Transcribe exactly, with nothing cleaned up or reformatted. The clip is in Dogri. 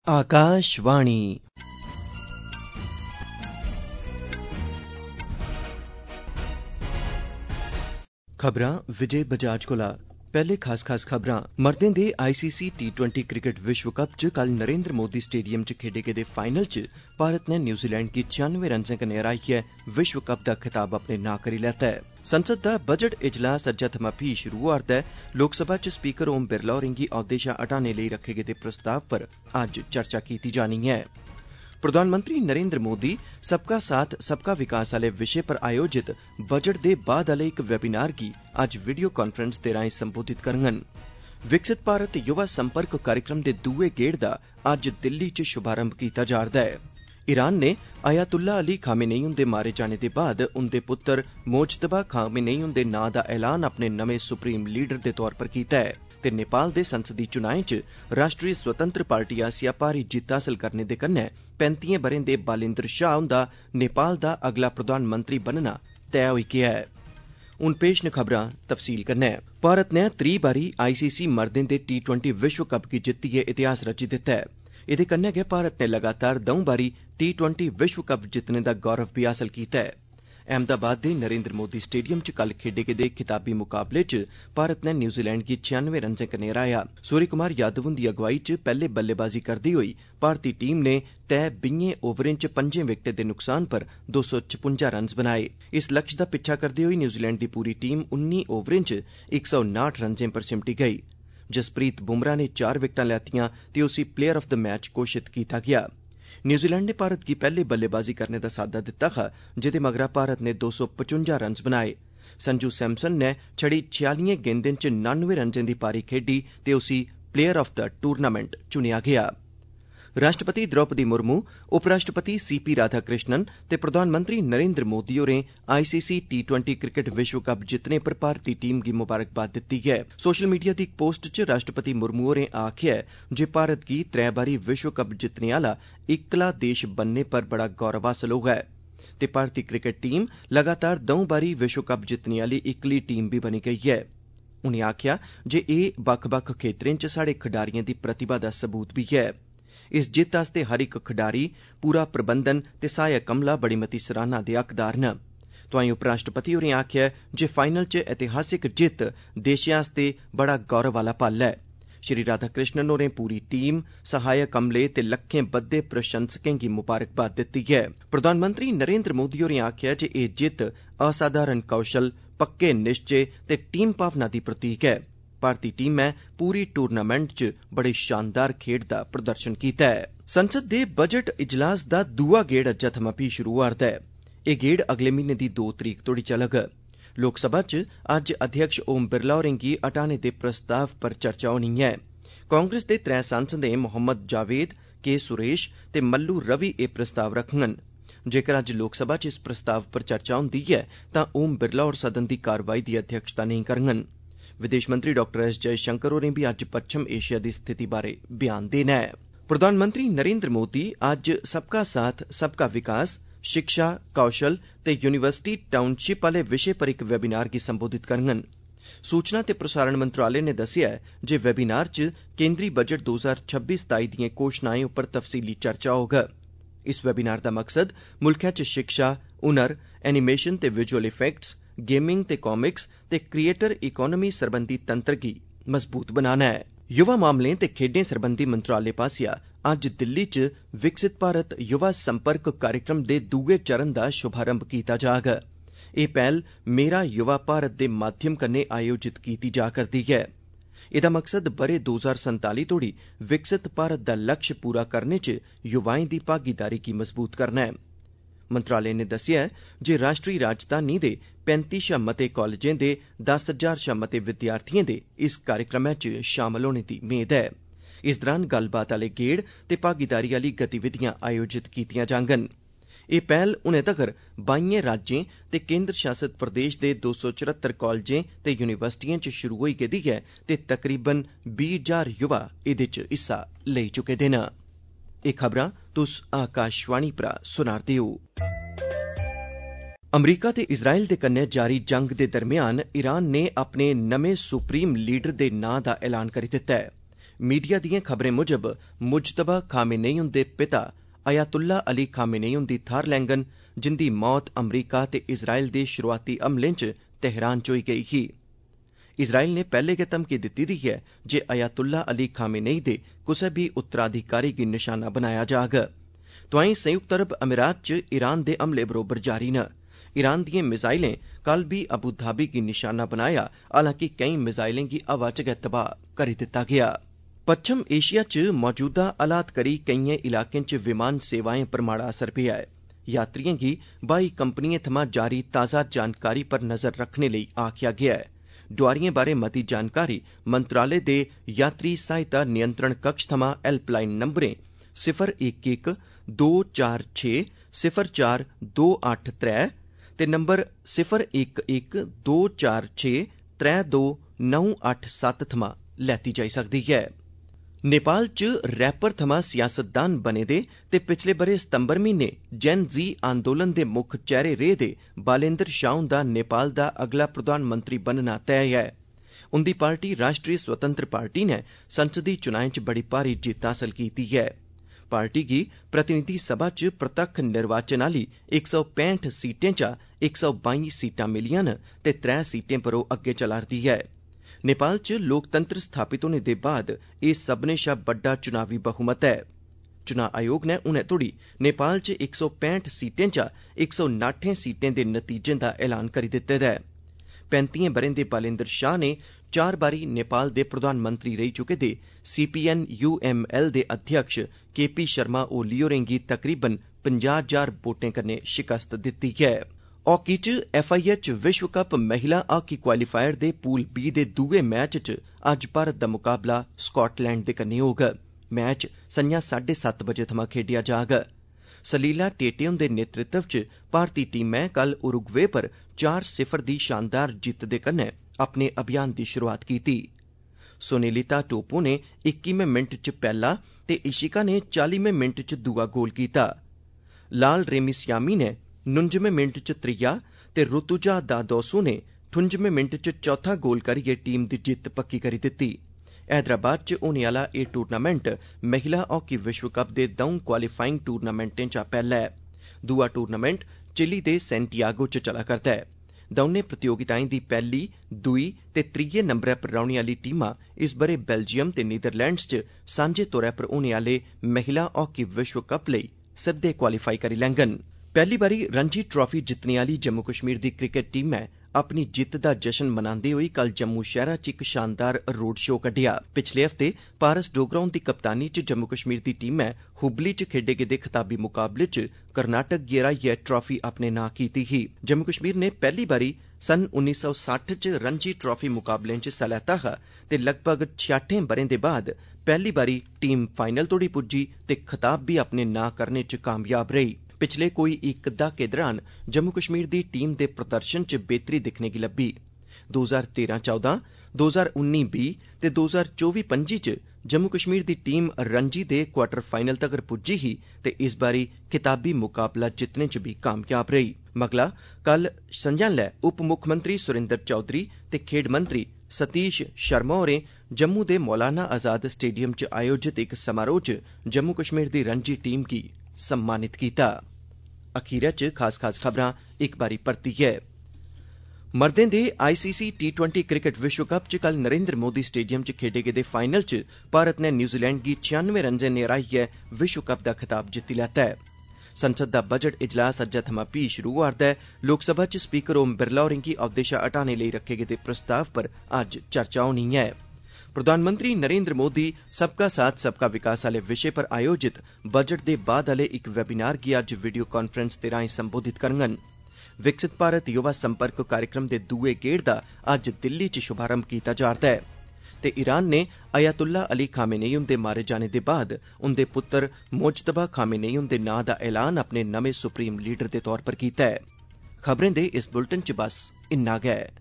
आकाशवाणी खबरां विजय बजाज कोला। पैहले खास खास खबरां। मर्दें दे आईसीसी टी ट्वेंटी क्रिकेट विश्व कप च कल नरेंद्र मोदी स्टेडियम च खेडे गेदे फाइनल च भारत नै न्यूजीलैंड गी छियानवे रन्नें कन्नै हराइयै विश्व कप दा खिताब अपने नां करी लैता ऐ। संसद दा बजट इजलास अज्जै थमां फ्ही शुरु होआ'रदा ऐ। लोकसभा च स्पीकर ओम बिरला होरें गी औह्दे शा हटाने लेई रक्खे गेदे प्रस्ताव पर अज्ज चर्चा कीती जानी ऐ। प्रधानमंत्री नरेंद्र मोदी सबका साथ सबका विकास आह्ले विशे पर आयोजित बजट दे बाद आह्ले इक वेबिनार गी अज्ज वीडियो कांफ्रेंस दे राएं संबोधित करङन। विकसित भारत युवा संपर्क कार्यक्रम दे दूए गेड़ दा अज्ज दिल्ली च शुभारंभ कीता जा'रदा ऐ। ईरान ने अयातुल्ला अली खामेनेई हुंदे मारे जाने दे बाद उंदे पुत्तर मोजतबा खामेनेई हुंदे नां दा ऐलान अपने नमें सुप्रीम लीडर दे तौर पर कीता ऐ ते नेपाल दे संसदी चुनाएं च राष्ट्री स्वतंत्र पार्टी आसेआ भारी जित्त हासल करने दे कन्नै पैंतियें ब'रें दे बालिंदर शाह हुंदा नेपाल दा अगला प्रधानमंत्री बनना तैऽ होई गेआ ऐ। हुन पेश न खबरां तफसील कन्नै। भारत नै त्री बारी आईसीसी मर्दें दे टी ट्वेंटी विश्व कप गी जित्तियै इतिहास रची दित्ता ऐ। एह्दे कन्नै गै भारत नै लगातार दऊं बारी टी ट्वेंटी विश्व कप जित्तने दा गौरव बी हासल कीता ऐ। अहमदाबाद दे नरेंद्र मोदी स्टेडियम च कल खेडे गेदे खिताबी मुकाबले च भारत नै न्यूजीलैंड गी छियानवे रन्नें कन्नै हराया। सूर्य कुमार यादव हुंदी अगुवाई च पैह्ले बल्लेबाजी करदे होई भारती टीम नै तय बीहें ओवरें च पंजें विकेटें दे नुकसान पर दो सौ छपुंजा रन्स बनाए। इस लक्ष्य दा पिच्छा करदे होई न्यूजीलैंड दी पूरी टीम उन्नी ओवरें च इक सौ नाठ रन्नें पर सिमटी गेई। जसप्रीत बुमराह ने चार विकेटां लैतियां ते उसी प्लेयर ऑफ द मैच घोषित कीता गेआ। न्यूजीलैंड ने भारत गी पैह्ले बल्लेबाजी करने दा साद्दा दित्ता हा, जेह्दे मगरा भारत ने दो सौ पचुंजा रन्स बनाए। संजू सैमसन ने छड़ी छियालियें गेंदें च नानवे रन्नें दी पारी खेड्डी ते उसी प्लेयर ऑफ द टूर्नामेंट चुनेआ गेआ। राष्ट्रपति द्रौपदी मुर्मू, उपराष्ट्रपति सी पी राधाकृष्णन ते प्रधानमंत्री नरेंद्र मोदी होरें आईसीसी टी ट्वेंटी क्रिकेट विश्व कप जित्तने पर भारती टीम गी मुबारकबाद दित्ती ऐ। सोशल मीडिया दी इक पोस्ट च राष्ट्रपति मुर्मू होरें आखेआ ऐ जे भारत गी त्रै बारी विश्व कप जित्तने आह्ला इक्कला देश बनने पर बड़ा गौरव हासल होआ ऐ ते भारती क्रिकेट टीम लगातार दऊं बारी विश्व कप जित्तने आह्ली इक्कली टीम बी बनी गेई ऐ। उनें आखेआ जे एह् बक्ख बक्ख खेत्तरें च साढ़े खडारिएं दी प्रतिभा दा सबूत बी ऐ। इस जित्त आस्तै हर इक खडारी, पूरा प्रबंधन ते सहायक अमला बड़ी मती सराहना दे हकदार न। तोआईं उपराष्ट्रपति होरें आखेआ जे फाइनल च ऐतिहासिक जित्त देशै आस्तै बड़ा गौरव आह्ला पल ऐ। श्री राधाकृष्णन होरें पूरी टीम, सहायक अमले ते लक्खें बद्दे प्रशंसकें गी मुबारकबाद दित्ती ऐ। प्रधानमंत्री नरेंद्र मोदी होरें आखेआ जे एह् जित्त असाधारण कौशल, पक्के निश्चे ते टीम भावना दी प्रतीक ऐ। भारती टीमै पूरी टूर्नामेंट च बड़े शानदार खेड्ड दा प्रदर्शन कीता ऐ। संसद दे बजट इजलास दा दूआ गेड़ अज्जै थमां फ्ही शुरु होआ'रदा ऐ। एह् गेड़ अगले म्हीने दी दो तरीक तोड़ी चलग। लोकसभा च अज्ज अध्यक्ष ओम बिरला होरें गी हटाने दे प्रस्ताव पर चर्चा होनी ऐ। कांग्रेस दे त्रै सांसदें मोहम्मद जावेद, के सुरेश ते मल्लू रवि एह् प्रस्ताव रखङन। जेकर अज्ज लोकसभा च इस प्रस्ताव पर चर्चा होंदी ऐ तां ओम बिरला होर सदन दी कार्रवाई दी अध्यक्षता नेईं करङन। विदेश मंत्री डाक्टर एस जयशंकर होरें बी अज्ज पच्छम एशिया दी स्थिति बारै बयान देना ऐ। प्रधानमंत्री नरेंद्र मोदी अज्ज सबका साथ सबका विकास, शिक्षा, कौशल ते यूनिवर्सिटी टाउनशिप आह्ले विशे पर इक वेबिनार गी संबोधित करङन। सूचना ते प्रसारण मंत्रालय ने दस्सेआ ऐ जे वेबिनार च केंद्री बजट दो ज्हार छब्बी सताई दिएं घोशणाएं उप्पर तफसीली चर्चा होग। इस वेबिनार दा मकसद मुल्खै च शिक्षा, हुनर, एनीमेशन ते विजुअल इफेक्ट्स, गेमिंग ते कॉमिक्स ते क्रिएटर इकोनॉमी सरबंधी तंत्र गी मजबूत बनाना ऐ। युवा मामलें ते खेड्डें सरबंधी मंत्रालय पास्सेआ अज्ज दिल्ली च विकसित भारत युवा संपर्क कार्यक्रम दे दूए चरण दा शुभारंभ कीता जाग। एह् पैह्ल मेरा युवा भारत दे माध्यम कन्नै आयोजित कीती जा करदी ऐ। एह्दा मकसद ब'रे दो ज्हार संताली तोड़ी विकसित भारत दा लक्ष्य पूरा करने च युवाएं दी भागीदारी गी मजबूत करना ऐ। मंत्रालय ने दस्सेआ जे राष्ट्री राजधानी दे पैंती शा मते कालजें दे दस हजार शा मते विद्यार्थिएं दे इस कार्यक्रमै च शामल होने दी मेद ऐ। इस दरान गल्लबात आह्ले गेड़ ते भागीदारी आह्ली गतिविधियां आयोजित कीतियां जाङन। एह् पैह्ल हुनै तगर बाइयें राज्यें ते केंद्र शासित प्रदेश दे दो सौ चरहत्तर कालजें ते यूनिवर्सिटिएं च शुरु होई गेदी ऐ ते तकरीबन बीह् हजार युवा एह्दे च हिस्सा लेई चुके दे न। एह् खबरां तुस आकाशवाणी परा सुना'रदे ओ। अमरीका ते इजराइल दे कन्नै जारी जंग दे दरम्यान ईरान ने अपने नमें सुप्रीम लीडर दे नां दा ऐलान करी दित्ता ऐ। मीडिया दिएं खबरें मुजब मुजतबा खामेनेई हुंदे पिता अयातुल्ला अली खामेनेई हुंदी थाह्र लैंङन, जिंदी मौत अमरीका ते इज़राइल दे शुरुआती हमलें च तेहरान च होई गेई ही। इज़राइल ने पैह्ले गै धमकी दित्ती दी ऐ जे अयातुल्ला अली खामेनेई दे कुसै बी उत्तराधिकारी गी निशाना बनाया जाग। तोआईं संयुक्त अरब अमीरात च ईरान दे हमले बरोबर जारी न। ईरान दिएं मिसाइलें कल बी अबू धाबी गी निशाना बनाया, हालांकि केईं मिसाइलें गी हवा च गै तबाह करी दित्ता गेआ। पच्छम एशिया च मौजूदा हालात करी केइएं इलाकें च विमान सेवाएं पर माड़ा असर पेआ ऐ। यात्रिएं गी ब्हाई कंपनिएं थमां जारी ताज़ा जानकारी पर नज़र रखने लेई आखेआ गेआ ऐ। डोआरिएं बारै मती जानकारी मंत्रालय दे यात्री सहायता नियंत्रण कक्ष थमां हैल्पलाइन नंबरें सिफर इक इक दो चार छे सिफर चार दो अट्ठ त्रै ते नंबर सिफर इक इक दो चार छे त्रै दो नौ अट्ठ सत्त थमां लैती जाई सकदी ऐ। नेपाल च रैपर थमां सियासतदान बने दे ते पिछले ब'रे सितंबर म्हीने जैन जी आंदोलन दे मुक्ख चेहरे रेह् दे बालेंद्र शाह हुंदा नेपाल दा अगला प्रधानमंत्री बनना तैऽ ऐ। उंदी पार्टी राष्ट्री स्वतंत्र पार्टी नै संसदी चुनाएं च बड़ी भारी जित्त हासल कीती ऐ। पार्टी गी प्रतिनिधि सभा च प्रतक्ख निर्वाचन आह्ली इक सौ पैंठ सीटें चा इक सौ बाई सीटां मिलियां न ते त्रै सीटें पर ओह् अग्गे चला'रदी ऐ। नेपाल च लोकतंत्र स्थापित होने दे बाद एह् सब्भनें शा बड्डा चुनावी बहुमत ऐ। चुनां आयोग नै हुनै तोड़ी नेपाल च इक सौ पैंठ सीटें चा इक सौ नाठें सीटें दे नतीजें दा ऐलान करी दित्ते दा ऐ। पैंतियें ब'रें दे बालेंद्र शाह ने चार बारी नेपाल दे प्रधानमंत्री रेही चुके दे C P N U M L दे अध्यक्ष के पी शर्मा ओली होरें गी तकरीबन पंजाह् हजार वोटें कन्नै शिकस्त दित्ती ऐ। हॉकी च एफ आई एच विश्व कप महिला हॉकी क्वालीफायर दे पूल बी दे दूए मैच च अज्ज भारत दा मुकाबला स्कॉटलैंड दे कन्नै होग। मैच संञा साढ़े सत्त बजे थमां खेड्डेआ जाग। सलीला टेटे हुंदे नेतृत्व च भारती टीमै कल उरुग्वे पर चार सिफर दी शानदार जित्त दे कन्नै अपने अभियान दी शुरुआत कीती। सोनेलिता टोपो ने इक्कीमें मिंट च पैह्ला ते इशिका ने चालीमें मिंट च दूआ गोल कीता। लाल रेमिसियामी ने नुंजमें मिंट च त्रीया ते ऋतुजा दादोसू ने ठुंजमें मिंट च चौथा गोल करियै टीम दी जित्त पक्की करी दित्ती। हैदराबाद च होने आह्ला एह् टूर्नामेंट महिला हॉकी विश्व कप दे द'ऊं क्वालीफाइंग टूर्नामेंटें चा पैह्ला ऐ। दूआ टूर्नामेंट चिली दे सैंटियागो च चला करदा ऐ। दौनें प्रतियोगिताएं दी पैह्ली, दूई ते त्रीये नंबरै पर रौह्ने आह्ली टीमां इस ब'रे बेल्जियम ते नीदरलैंड्स च सांझे तौरा पर होने आह्ले महिला हॉकी विश्व कप लेई सिद्धे क्वालीफाई करी लैङन। पैह्ली बारी रणजी ट्राफी जित्तने आह्ली जम्मू कश्मीर दी क्रिकेट टीमै अपनी जित्त दा जश्न मनांदे होई कल जम्मू शैह्रा च इक शानदार रोड शो कड्डेआ। पिछले हफ्ते पारस डोगरा हुंदी कप्तानी च जम्मू कश्मीर दी टीमै हुबली च खेड्डे गेदे खताबी मुकाबले च कर्नाटक गी हराइयै ट्राफी अपने नां कीती ही। जम्मू कश्मीर ने पैह्ली बारी सन उन्नी सौ सट्ठ च रणजी ट्राफी मुकाबलें च हिस्सा लैता हा ते लगभग छियाठें ब'रें दे बाद पैह्ली बारी टीम फाइनल तोड़ी पुज्जी ते खताब बी अपने नां करने च कामयाब रेही। पिछले कोई इक दहाके दरान जम्मू कश्मीर दी टीम दे प्रदर्शन च बेहतरी दिक्खने गी लब्भी। दो ज्हार तेरां चौदां, दो ज्हार उन्नी बीह् ते दो ज्हार चौबी पंजी च जम्मू कश्मीर दी टीम रणजी दे क्वार्टर फाइनल तगर पुज्जी ही ते इस बारी खिताबी मुकाबला जित्तने च बी कामयाब रेही। मगला कल संझा'लै उप मुक्खमंत्री सुरेंद्र चौधरी ते खेड्ड मंत्री सतीश शर्मा होरें जम्मू दे मौलाना आजाद स्टेडियम च आयोजित इक समारोह च जम्मू कश्मीर दी रणजी टीम गी सम्मानित कीता। अखीरै च खास खास खबरां इक बारी परतियै। मर्दें दे I C C T twenty cricket विश्व कप च कल नरेंद्र मोदी स्टेडियम च खेड्डे गेदे फाइनल च भारत नै न्यूजीलैंड गी छियानवे रन्जें नै हराइयै विश्व कप दा खिताब जित्ती लैता ऐ। संसद दा बजट इजलास अज्जै थमां फ्ही शुरू होआ'रदा ऐ। लोकसभा च स्पीकर ओम बिरला होरें गी औह्दे शा हटाने लेई रक्खे गेदे प्रस्ताव पर अज्ज चर्चा होनी ऐ। प्रधानमंत्री नरेंद्र मोदी सबका साथ सबका विकास आह्ले विशे पर आयोजित बजट दे बाद आह्ले इक वेबिनार गी अज्ज वीडियो कांफ्रेंस दे राएं संबोधित करङन। विकसित भारत युवा संपर्क कार्यक्रम दे दूए गेड़ दा अज्ज दिल्ली च शुभारंभ कीता जा'रदा ऐ ते ईरान ने अयातुल्ला अली खामेनेई हुंदे मारे जाने दे बाद उंदे पुत्तर मुजतबा खामेनेई हुंदे नां दा ऐलान अपने नमें सुप्रीम लीडर दे तौर पर कीता ऐ। खबरें दे इस बुलेटिन च बस इन्ना गै।